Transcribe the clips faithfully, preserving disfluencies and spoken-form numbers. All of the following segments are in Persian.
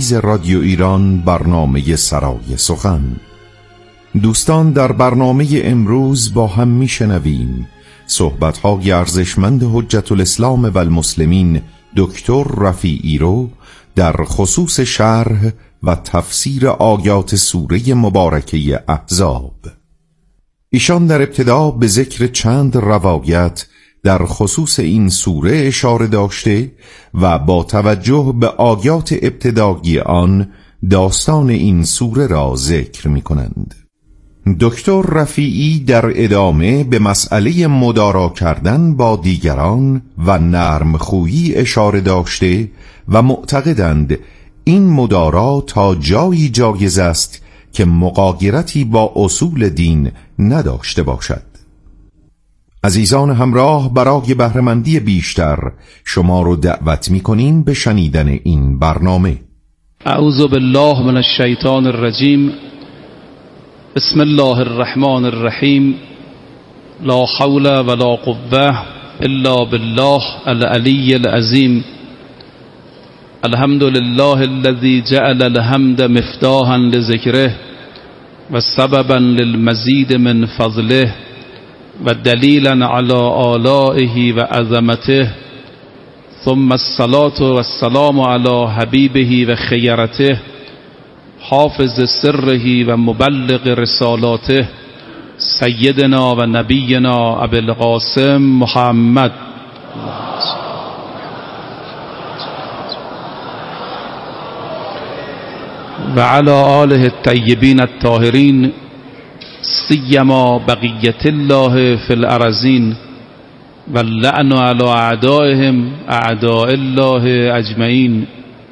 رادیو ایران برنامه سرای سخن. دوستان، در برنامه امروز با هم میشنویم صحبت‌های ارزشمند حجت الاسلام و المسلمین دکتر رفیعی رو در خصوص شرح و تفسیر آیات سوره مبارکه احزاب. ایشان در ابتدا به ذکر چند روایت در خصوص این سوره اشاره داشته و با توجه به آیات ابتدایی آن داستان این سوره را ذکر می کنند. دکتر رفیعی در ادامه به مسئله مدارا کردن با دیگران و نرمخویی اشاره داشته و معتقدند این مدارا تا جایی جایز است که مغایرتی با اصول دین نداشته باشد. عزیزان همراه، برای بهره‌مندی بیشتر شما رو دعوت می‌کنیم به شنیدن این برنامه. اعوذ بالله من الشیطان الرجیم. بسم الله الرحمن الرحیم. لا حول ولا قوة الا بالله العلی العظیم. الحمد لله الذي جعل الحمد مفتاحا لذکره و سببا للمزید من فضله و دلیلا علی آلائه و عظمته، ثم الصلاة والسلام علی حبیبه و خیرته، حافظ سره و مبلغ رسالاته، سیدنا و نبینا ابی القاسم محمد و علی آله الطیبین الطاهرین، سیما بقیت الله فی الارضین و اللعن علی اعدائهم اعداء الله اجمعین.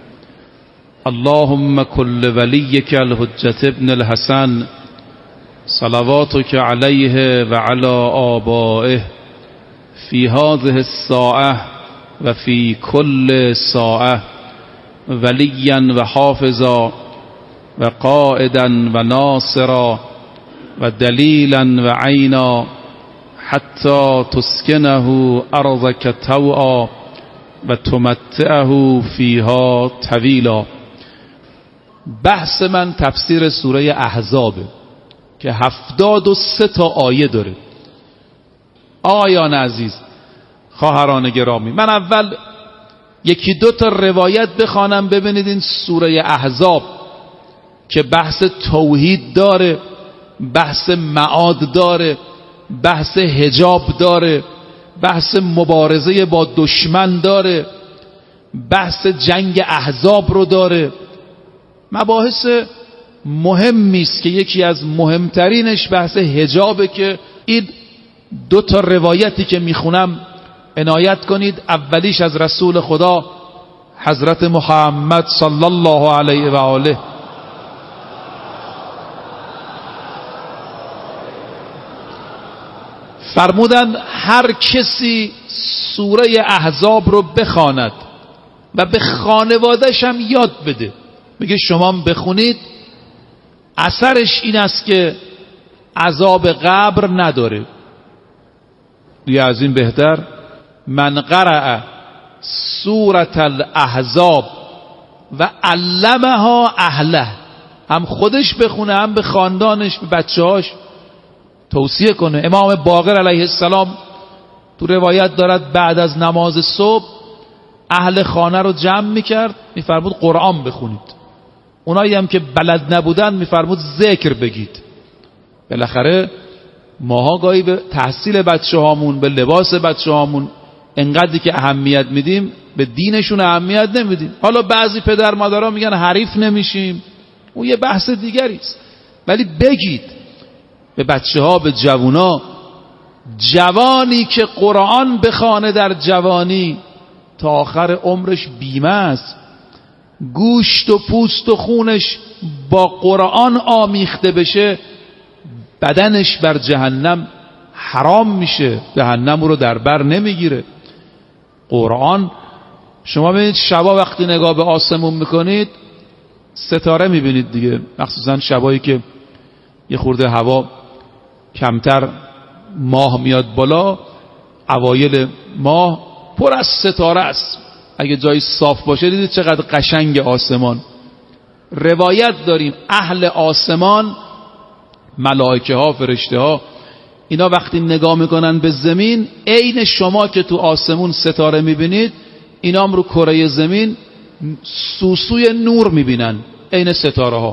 اللهم کل ولیک الحجة ابن الحسن صلواتک علیه و علی آبائه فی هذه الساعة و فی کل ساعة ولیا و حافظا و قائدا و ناصرا و دلیلا و عینا حتی تسکنه ارضک طوعا و تمتعه فیها طویلا. بحث من تفسیر سوره احزابه که هفتاد و سه تا آیه داره. آیان عزیز، خواهران گرامی، من اول یکی دو تا روایت بخوانم ببینید این سوره احزاب که بحث توحید داره، بحث معاد داره، بحث حجاب داره، بحث مبارزه با دشمن داره، بحث جنگ احزاب رو داره. مباحث مهمی است که یکی از مهمترینش بحث حجابه که این دو تا روایتی که میخونم عنایت کنید. اولیش از رسول خدا حضرت محمد صلی الله علیه و آله فرمودن هر کسی سوره احزاب رو بخواند و به خانواده‌ش هم یاد بده، میگه شما بخونید، اثرش این است که عذاب قبر نداره. دیگه از این بهتر؟ من قرأ سوره الاحزاب و علمها اهله، هم خودش بخونه هم به خاندانش، به بچه‌هاش توصیه کنه. امام باقر علیه السلام تو روایت دارد بعد از نماز صبح اهل خانه رو جمع میکرد، میفرمود قرآن بخونید. اونایی هم که بلد نبودن میفرمود ذکر بگید. بالاخره ماها گاهی به تحصیل بچه هامون، به لباس بچه هامون انقدری که اهمیت میدیم به دینشون اهمیت نمیدیم. حالا بعضی پدر مادرها میگن حریف نمیشیم، اون یه بحث دیگری است، ولی بگید به بچه ها، به جوونا. جوانی که قرآن بخوانه در جوانی تا آخر عمرش بیمه است. گوشت و پوست و خونش با قرآن آمیخته بشه، بدنش بر جهنم حرام میشه، جهنم رو در بر نمیگیره. قرآن، شما ببینید شبا وقتی نگاه به آسمون میکنید ستاره میبینید دیگه، مخصوصا شبایی که یه خورده هوا کمتر، ماه میاد بالا، اوایل ماه پر از ستاره است. اگه جای صاف باشه دیدید چقدر قشنگ آسمان، روایت داریم اهل آسمان، ملائکه ها، فرشته ها، اینا وقتی نگاه میکنن به زمین، عین شما که تو آسمون ستاره میبینید، اینا هم رو کره زمین سوسوی نور میبینن، عین ستاره ها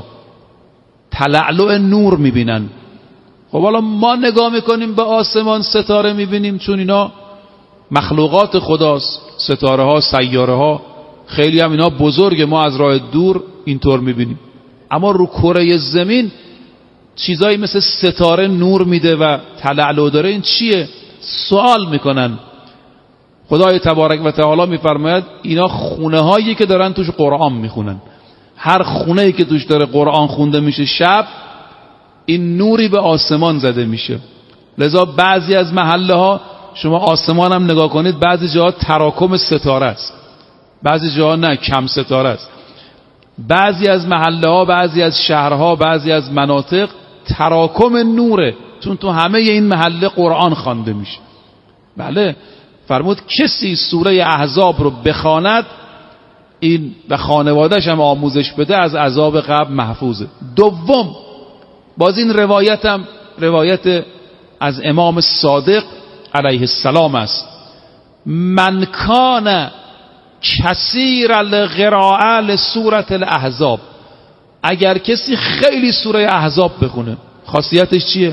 تلألؤ نور میبینن. خب حالا ما نگاه میکنیم به آسمان، ستاره میبینیم چون اینا مخلوقات خداست، ستاره ها، سیاره ها، خیلی هم اینا بزرگه، ما از راه دور اینطور میبینیم. اما رو کره زمین چیزایی مثل ستاره نور میده و تلألؤ داره، این چیه؟ سوال میکنن. خدای تبارک و تعالی میفرماید اینا خونه هایی که دارن توش قرآن میخونن، هر خونه ای که توش داره قرآن خونده میشه شب، این نوری به آسمان زده میشه. لذا بعضی از محله ها شما آسمان هم نگاه کنید، بعضی جاها تراکم ستاره است، بعضی جاها نه، کم ستاره است. بعضی از محله ها، بعضی از شهرها، بعضی از مناطق تراکم نوره، چون تو همه این محله قرآن خوانده میشه. بله، فرمود کسی سوره احزاب رو بخواند این و خانواده‌اش هم آموزش بده، از عذاب قبر محفوظه. دوم، باز این روایت هم روایت از امام صادق علیه السلام است، من کان کثیر القراءه لسوره الاحزاب، اگر کسی خیلی سوره احزاب بخونه، خاصیتش چیه؟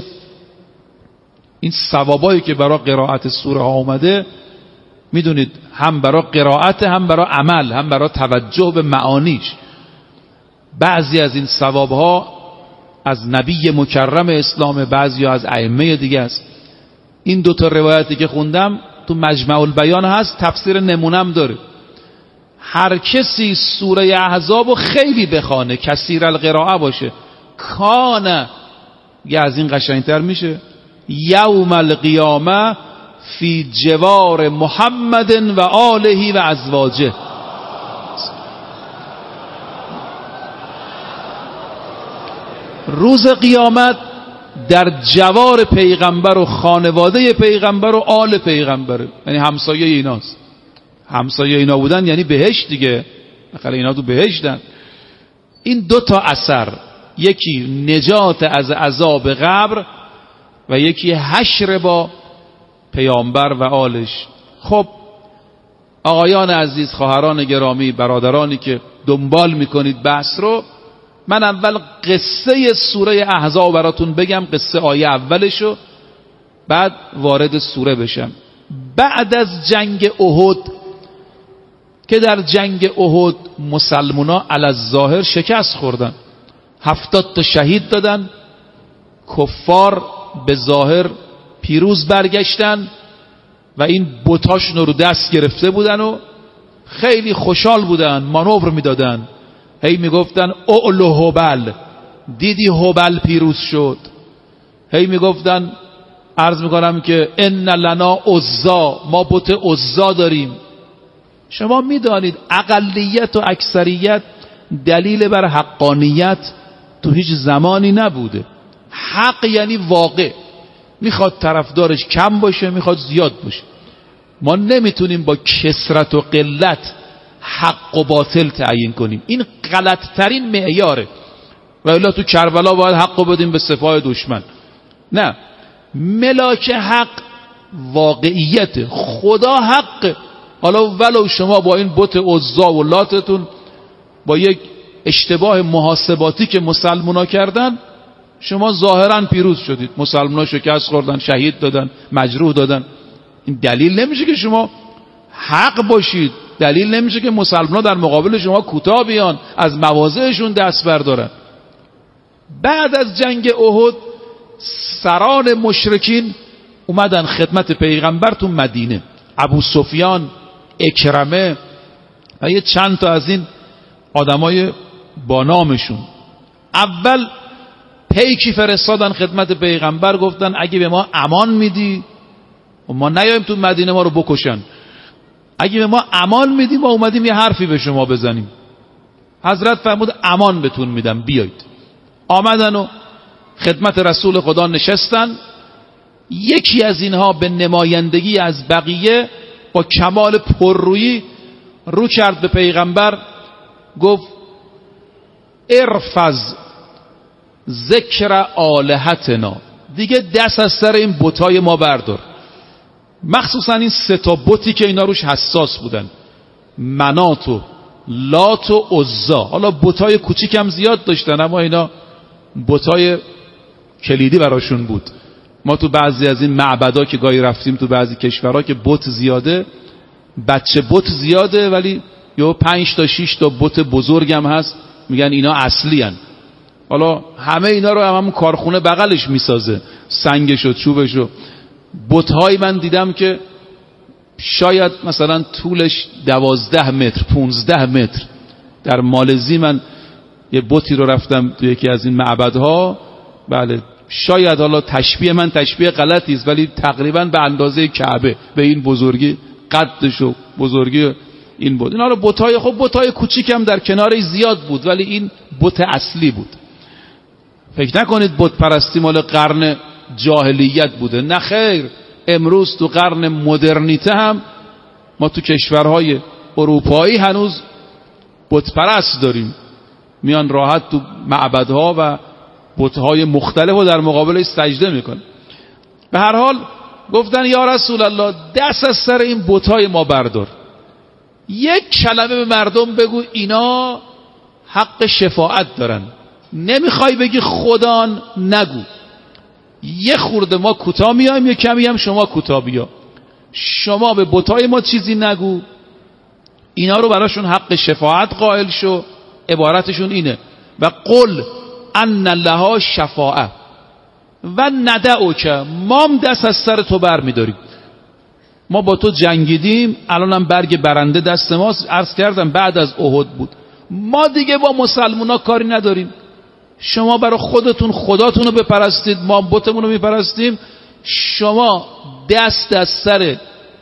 این ثوابایی که برای قرائت سوره ها اومده، میدونید هم برای قرائت، هم برای عمل، هم برای توجه به معانیش. بعضی از این ثواب ها از نبی مکرم اسلام، بعضی ها از ائمه دیگه است. این دوتا روایتی که خوندم تو مجمع البیان هست، تفسیر نمونم داره. هر کسی سوره احزاب خیلی بخونه، کثیر القراءه باشه، کان، یه از این قشنگتر میشه، یوم القیامه فی جوار محمد و آله و ازواجه، روز قیامت در جوار پیغمبر و خانواده پیغمبر و آل پیغمبر، یعنی همسایه ایناست. همسایه اینا بودن یعنی بهشت دیگه، بخاطر اینا تو بهشتن. این دو تا اثر، یکی نجات از عذاب قبر و یکی حشر با پیامبر و آلش. خب آقایان عزیز، خواهران گرامی، برادرانی که دنبال میکنید بحث رو، من اول قصه سوره احزاب براتون بگم، قصه آیه اولشو، بعد وارد سوره بشم. بعد از جنگ احد، که در جنگ احد مسلمونا علی الظاهر شکست خوردن، هفتاد تا شهید دادن، کفار به ظاهر پیروز برگشتن و این بتاشون رو دست گرفته بودن و خیلی خوشحال بودن، مانور میدادن، هی میگفتن اعلو هبل، دیدی هبل پیروز شد. هی میگفتن، عرض میکنم که ان لنا عزا، ما بت عزا داریم. شما میدانید اقلیت و اکثریت دلیل بر حقانیت تو هیچ زمانی نبوده. حق یعنی واقع، میخواد طرفدارش کم باشه، میخواد زیاد باشه. ما نمیتونیم با کثرت و قلت حق و باطل تعیین کنیم، این غلط ترین معیاره. و الا تو کربلا باید حق رو بدیم به سپاه دشمن. نه، ملاک حق واقعیت، خدا حق. حالا ولو شما با این بت عزا و لاتتون با یک اشتباه محاسباتی که مسلمونا کردن، شما ظاهرا پیروز شدید، مسلمونا شکست خوردن، شهید دادن، مجروح دادن، این دلیل نمیشه که شما حق باشید، دلیل نمیشه که مسلمونا در مقابل شما کوتاه بیان، از مواضعشون دست بردارن. بعد از جنگ احد سران مشرکین اومدن خدمت پیغمبر تو مدینه، ابو سفیان، اکرمه و یه چند تا از این آدمای با نامشون. اول پیکی فرستادن خدمت پیغمبر، گفتن اگه به ما امان میدی و ما نیایم تو مدینه ما رو بکشن، اگه به ما امان میدی ما اومدیم یه حرفی به شما بزنیم. حضرت فرمود امان بهتون میدم، بیایید. آمدن و خدمت رسول خدا نشستن. یکی از اینها به نمایندگی از بقیه با کمال پررویی رو کرد به پیغمبر، گفت ارفض ذکر آلهتنا، دیگه دست از سر این بتای ما بردار. مخصوصا این سه تا بتی که اینا روش حساس بودن، منات و لات و عزا. حالا بتای کوچیک هم زیاد داشتن اما اینا بتای کلیدی براشون بود. ما تو بعضی از این معبدا که گاهی رفتیم تو بعضی کشورها که بت زیاده، بچه بت زیاده ولی یا پنج تا شش تا بت بزرگ هم هست، میگن اینا اصلی هن. حالا همه اینا رو هم همون کارخونه بغلش میسازه، سنگش و چوبش و بت‌های من دیدم که شاید مثلا طولش دوازده متر پونزده متر. در مالزی من یه بتی رو رفتم تو یکی از این معبدها، بله شاید حالا تشبیه من تشبیه غلطی است ولی تقریبا به اندازه کعبه به این بزرگی قدش و بزرگی این بود. این حالا بت‌های خب بت‌های کوچیک هم در کنارش زیاد بود ولی این بت اصلی بود. فکر نکنید بت پرستی مال قرن جاهلیت بوده، نه خیر. امروز تو قرن مدرنیته هم ما تو کشورهای اروپایی هنوز بت پرست داریم، میان راحت تو معبدها و بت‌های مختلف رو در مقابلش سجده میکنن. به هر حال گفتن یا رسول الله دست از سر این بت‌های ما بردار، یک کلمه به مردم بگو اینا حق شفاعت دارن، نمیخوای بگی خدان نگو. یه خورده ما کوتاه میایم، یه کمی هم شما کوتاه بیا. شما به بتای ما چیزی نگو، اینا رو براشون حق شفاعت قائل شو. عبارتشون اینه و قل ان لها شفاعه و ندعوک، مام دست از سر تو بر میداریم. ما با تو جنگیدیم، الانم برگ برنده دست ماست. عرض کردم بعد از احد بود. ما دیگه با مسلمونا کاری نداریم. شما برای خودتون خداتون رو بپرستید، ما بتمون رو میپرستیم. شما دست از سر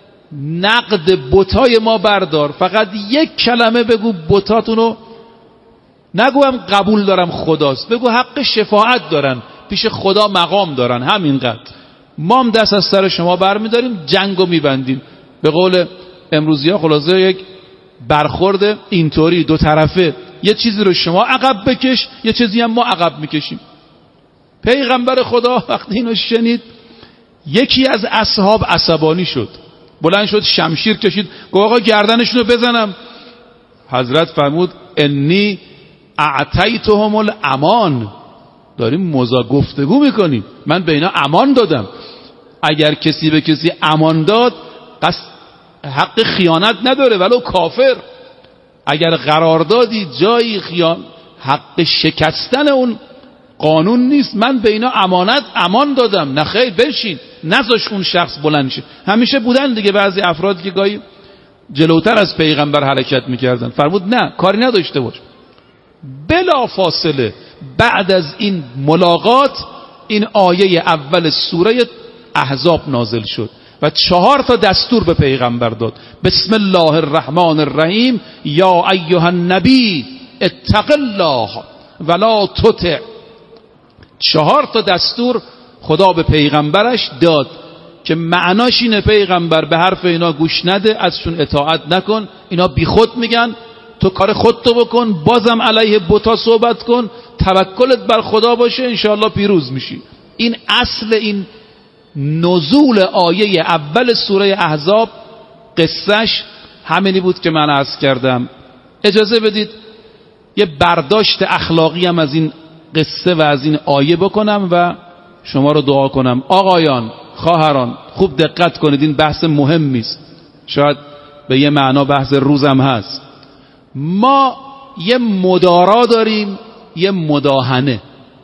نقد بتای ما بردار، فقط یک کلمه بگو بتاتون رو نگو هم قبول دارم خداست، بگو حق شفاعت دارن، پیش خدا مقام دارن، همینقدر. ما هم دست از سر شما برمیداریم، جنگو میبندیم. به قول امروزی ها خلاصه یک برخورد اینطوری دو طرفه، یه چیزی رو شما عقب بکش، یه چیزی هم ما عقب میکشیم. پیغمبر خدا وقتی اینو شنید یکی از اصحاب عصبانی شد، بلند شد شمشیر کشید، گفت آقا گردنشون رو بزنم. حضرت فرمود انی اعطیتهم الامان، داریم مزا گفتگو میکنیم، من به اینا امان دادم. اگر کسی به کسی امان داد قصد حق خیانت نداره ولو کافر. اگر قراردادی جایی خیان حق شکستن اون قانون نیست. من به اینا امانت امان دادم، نه خیر بشین، نذاش اون شخص بلند شه. همیشه بودن دیگه بعضی افرادی که گاهی جلوتر از پیغمبر حرکت میکردن. فرمود نه، کاری نداشته باش. بلا فاصله بعد از این ملاقات این آیه اول سوره احزاب نازل شد و چهار تا دستور به پیغمبر داد. بسم الله الرحمن الرحیم، یا ایها النبی اتق الله ولا تطع. چهار تا دستور خدا به پیغمبرش داد که معناش اینه پیغمبر به حرف اینا گوش نده، ازشون اطاعت نکن، اینا بی خود میگن، تو کار خودتو بکن، بازم علیه بتا صحبت کن، توکلت بر خدا باشه، انشاءالله پیروز میشی. این اصل این نزول آیه اول سوره احزاب قصهش همینی بود که من عرض کردم. اجازه بدید یه برداشت اخلاقی هم از این قصه و از این آیه بکنم و شما رو دعا کنم. آقایان، خواهران، خوب دقت کنید، این بحث مهمی است، شاید به یه معنا بحث روزم هست. ما یه مدارا داریم، یه مداهنه.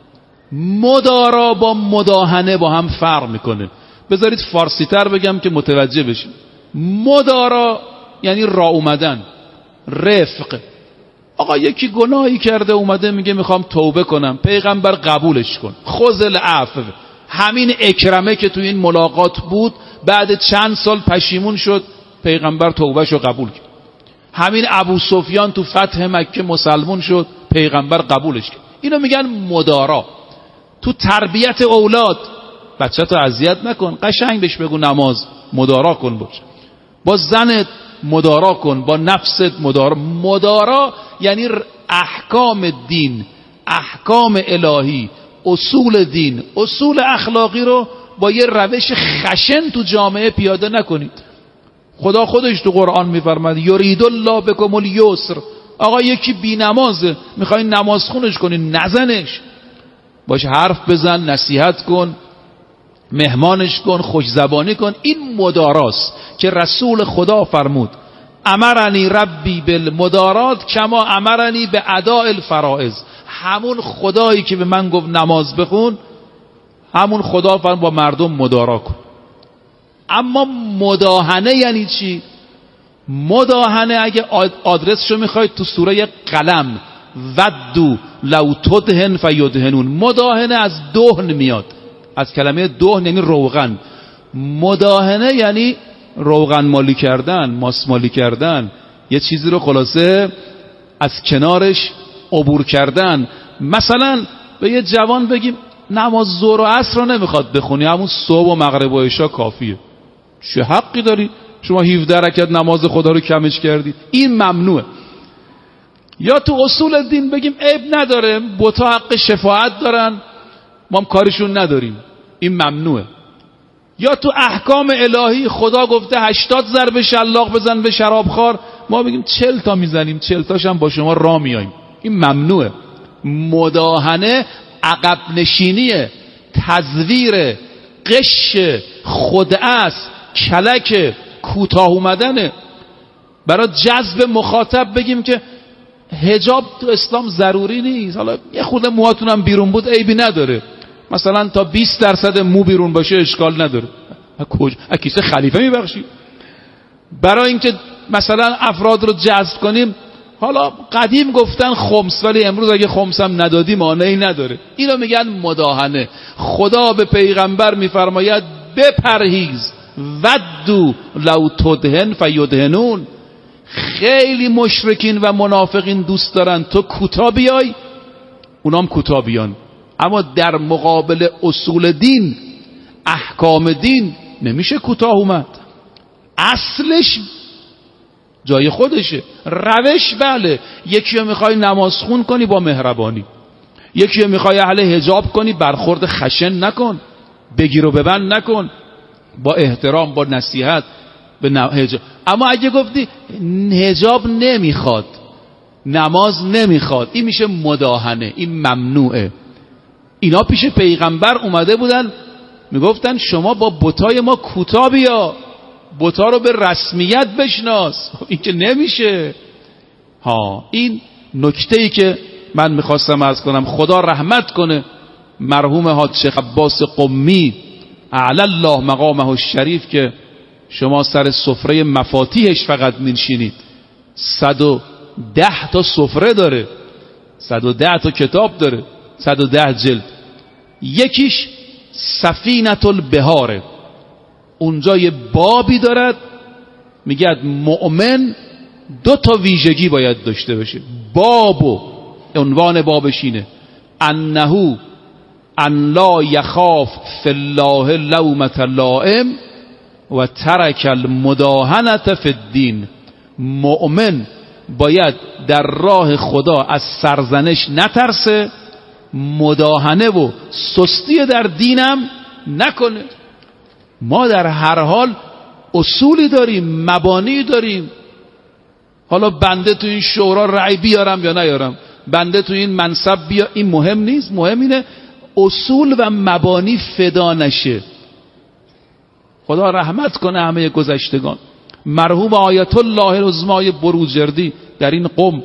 مدارا با مداهنه با هم فرق میکنه. بذارید فارسی تر بگم که متوجه بشیم. مدارا یعنی راه اومدن، رفق. آقا یکی گناهی کرده اومده میگه میخوام توبه کنم، پیغمبر قبولش کن، خذ العفو. همین اکرمه که تو این ملاقات بود بعد چند سال پشیمون شد، پیغمبر توبهشو قبول کرد. همین ابو سفیان تو فتح مکه مسلمون شد، پیغمبر قبولش کرد. اینو میگن مدارا. تو تربیت اولاد بچه‌تو اذیت نکن، قشنگ بهش بگو نماز، مدارا کن باش. با زنت مدارا کن، با نفست مدارا. مدارا یعنی احکام دین، احکام الهی، اصول دین، اصول اخلاقی رو با یه روش خشن تو جامعه پیاده نکنید. خدا خودش تو قرآن میفرماد یرید الله بکم الیسر. آقا یکی بی نمازه، میخوای نماز خونش کنی، نزنش، باش حرف بزن، نصیحت کن، مهمانش کن، خوش زبانی کن. این مداراست که رسول خدا فرمود امرنی ربی بالمدارات کما امرنی به اداء الفرائض. همون خدایی که به من گفت نماز بخون، همون خدا فرمود با مردم مدارا کن. اما مداهنه یعنی چی؟ مداهنه اگه آدرسشو میخواید تو سوره قلم، ودو لو تدهن فیدهنون. مداهنه از دهن میاد، از کلمه دهن یعنی روغن. مداهنه یعنی روغن مالی کردن، ماس مالی کردن، یه چیزی رو خلاصه از کنارش عبور کردن. مثلا به یه جوان بگیم نماز ظهر و عصر رو نمیخواد بخونی، همون صبح و مغرب و عشا کافیه. چه حقی داری شما هفده رکعت نماز خدا رو کمش کردی؟ این ممنوعه. یا تو اصول دین بگیم عیب نداره، بتا حق شفاعت دارن، ما هم کارشون نداریم، این ممنوعه. یا تو احکام الهی خدا گفته هشتاد ضرب شلاق بزن به شرابخوار، ما بگیم چل تا میزنیم، چل تاش هم با شما راه میاییم، این ممنوعه. مداهنه عقب نشینیه، تزویر، غش، خدعه، کلک، کوتاه اومدنه. برای جذب مخاطب بگیم که حجاب تو اسلام ضروری نیست، حالا یه خورده موهاتونم بیرون بود عیبی نداره، مثلا تا بیست درصد مو بیرون باشه اشکال نداره. کجا کیسه خلیفه میبخشی؟ برای اینکه مثلا افراد رو جذب کنیم، حالا قدیم گفتن خمس، ولی امروز اگه خمس هم ندادی مانعی نداره. اینو میگن مداهنه. خدا به پیغمبر میفرماید بپرهیز، ودو لو تدهن فیدهنون. خیلی مشرکین و منافقین دوست دارن تو کوتاه بیای، اونام کوتاه بیان، اما در مقابل اصول دین، احکام دین نمیشه کوتاه اومد. اصلش جای خودشه، روش بله. یکی رو میخوای نماز خون کنی با مهربانی، یکی رو میخوای اهل حجاب کنی برخورد خشن نکن، بگیر و ببند نکن، با احترام، با نصیحت به حجاب. اما اگه گفتی حجاب نمیخواد، نماز نمیخواد، این میشه مداهنه، این ممنوعه. اینا پیش پیغمبر اومده بودن میگفتن شما با بتای ما کوتاه بیا، بتا رو به رسمیت بشناس. این که نمیشه. ها این نکته‌ای که من میخواستم عرض کنم. خدا رحمت کنه مرحوم حاج شیخ عباس قمی اعلی الله مقامه الشریف که شما سر سفره مفاتیحش فقط می‌نشینید. صد و ده تا سفره داره، صد و ده تا کتاب داره، صد و ده جلد. یکیش سفینة البحاره، اونجا یه بابی دارد میگه مؤمن دو تا ویژگی باید داشته باشه. بابو عنوان بابش اینه انه ان لا یخاف فی الله لومة لائم و ترک المداهنة فی الدین. مؤمن باید در راه خدا از سرزنش نترسه، مداهنه و سستی در دینم نکنه. ما در هر حال اصولی داریم، مبانی داریم. حالا بنده تو این شورا رأی بیارم یا نیارم، بنده تو این منصب بیا، این مهم نیست. مهم اینه اصول و مبانی فدا نشه. خدا رحمت کنه همه گذشتگان. مرحوم آیت الله العظمای بروجردی در این قم،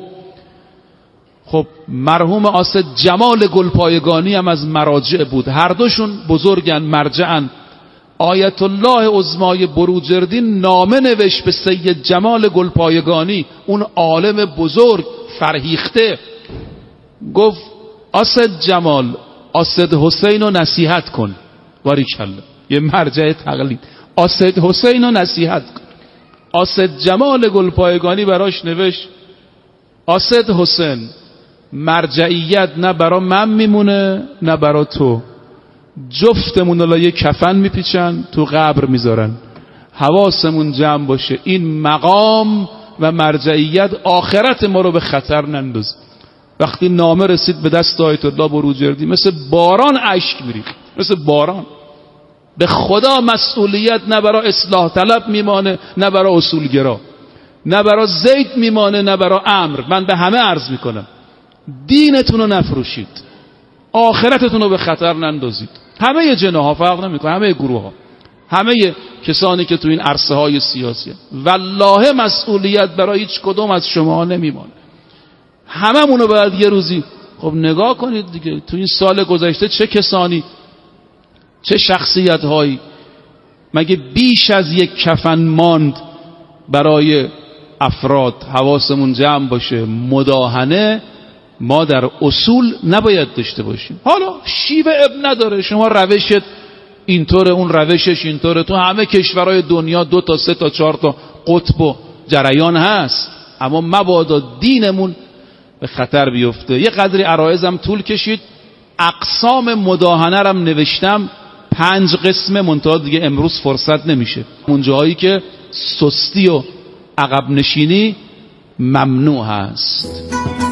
خب مرحوم آسد جمال گلپایگانی هم از مراجع بود، هر دوشون بزرگن، مرجعن. آیت الله عظمای بروجردی نامه نوشت به سید جمال گلپایگانی، اون عالم بزرگ فرهیخته، گفت آسد جمال آسد حسین رو نصیحت کن. باریکالله، یه مرجع تقلید. آسد حسین رو نصیحت کن. آسد جمال گلپایگانی براش نوشت آسد حسین، مرجعیت نه برا من میمونه نه برا تو، جفتمون رو یه کفن میپیچن تو قبر میذارن، حواسمون جمع باشه این مقام و مرجعیت آخرت ما رو به خطر ننداز. وقتی نامه رسید به دست آیت الله بروجردی مثل باران اشک میریخت، مثل باران. به خدا مسئولیت نه برای اصلاح طلب میمانه نه برای اصولگرا، نه برای زید میمانه نه برای امر. من به همه عرض میکنم دینتون رو نفروشید، آخرتتون رو به خطر نندازید. همه جناها فرق نمیکنه، همه گروه ها، همه کسانی که تو این عرصه های سیاسی هست. والله مسئولیت برای هیچ کدوم از شما نمیمانه. هممونو باید یه روزی خب نگاه کنید دیگه، تو این سال گذشته چه کسانی، چه شخصیت هایی مگه بیش از یک کفن ماند برای افراد؟ حواسمون جمع باشه. مداهنه ما در اصول نباید داشته باشیم. حالا شیوه اب نداره، شما روشت اینطوره، اون روشش اینطوره. تو همه کشورهای دنیا دو تا سه تا چهار تا قطب و جریان هست، اما مبادا دینمون به خطر بیفته. یه قدری عرایزم طول کشید، اقسام مداهنه رم نوشتم، پنج قسمه، منتها دیگه امروز فرصت نمیشه. اون جاهایی که سستی و عقب نشینی ممنوع هست.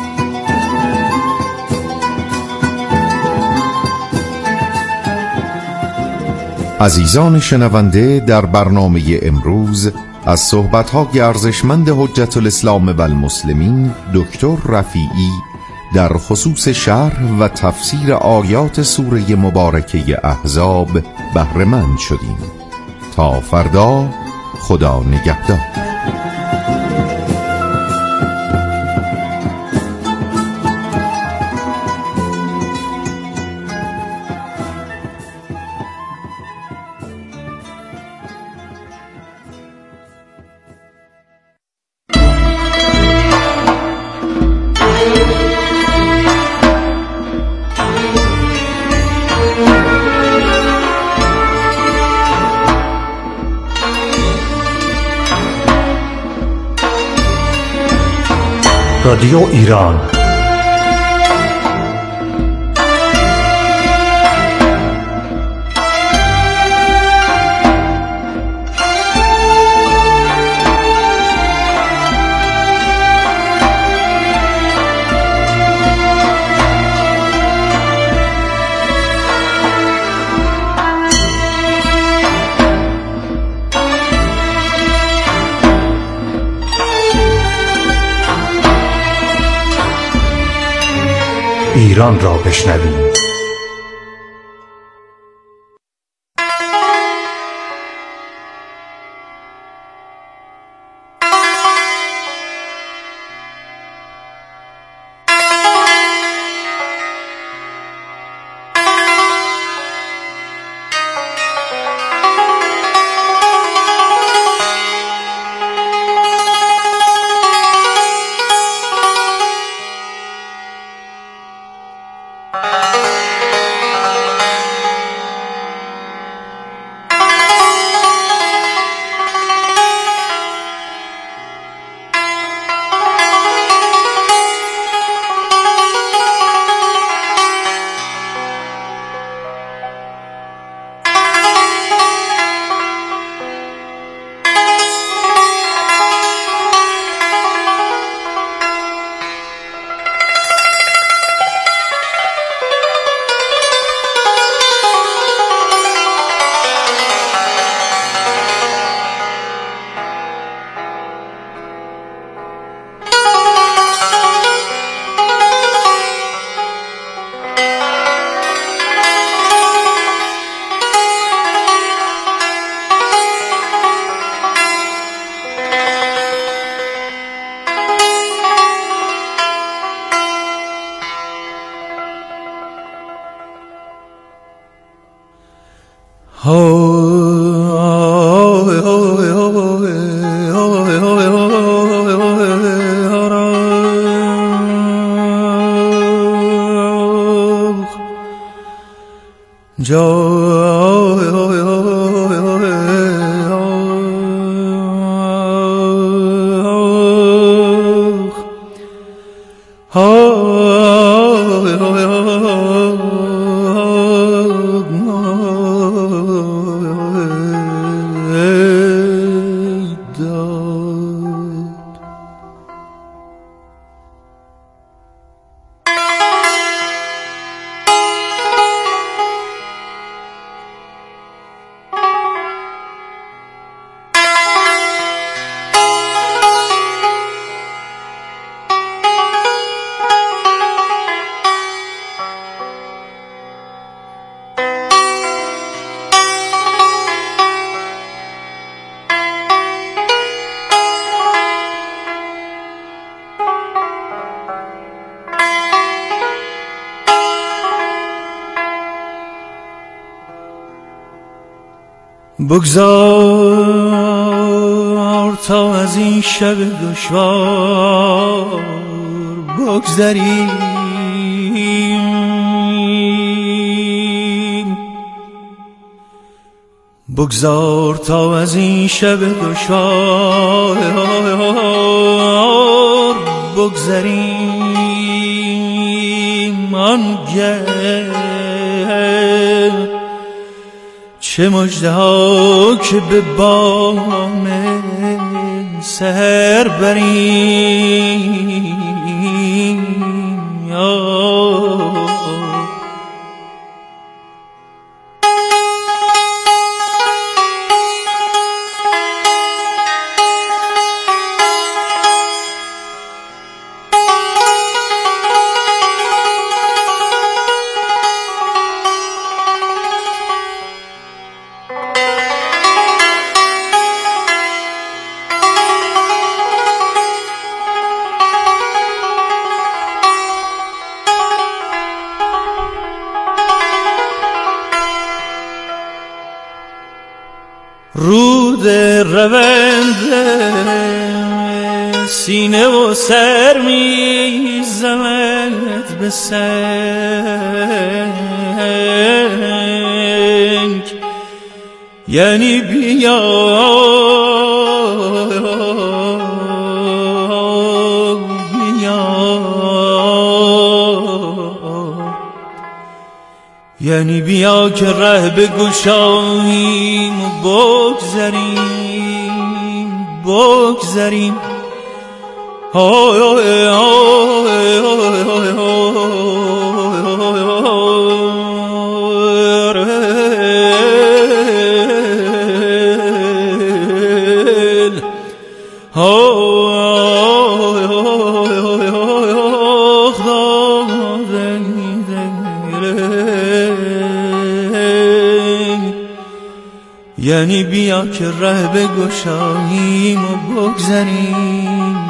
عزیزان شنونده، در برنامه امروز از صحبت‌های ارزشمند حجت الاسلام و المسلمین دکتر رفیعی در خصوص شرح و تفسیر آیات سوره مبارکه احزاب بهره مند شدیم. تا فردا، خدا نگهدار. رادیو ایران ایران را بشنویم. بگذار تا از این شب دشوار بگذریم، بگذار تا از این شب دشوار بگذریم. آنگه چه مژده ها که به بام سحر بریم. رود روند سینه و سر میزند به سنگ، یعنی بیا بیا، یعنی بیا که ره بگشاییم و بگذریم بگذریم. آی آی آی آی یعنی بیا که ره بگشاییم و بگذریم.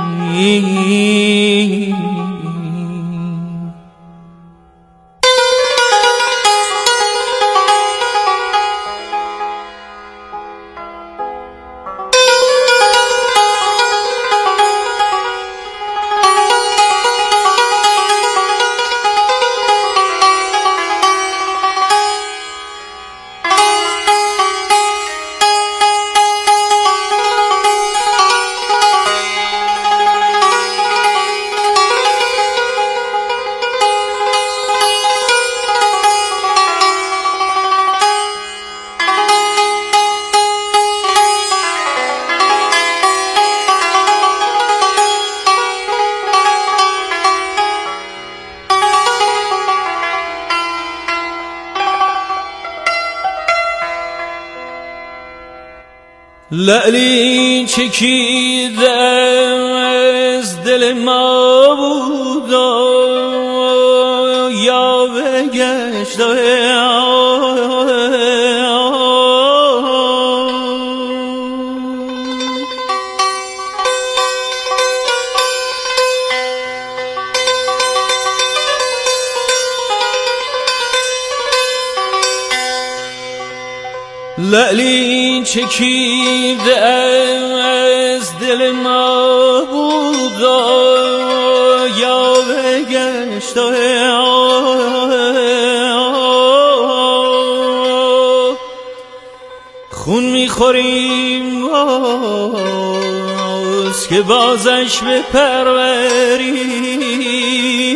لعلی چکیده از دل ما بود یا بگشت لعلی چکیده از دل ما بود یا بگشت خون میخوریم باز که بازش بپروریم.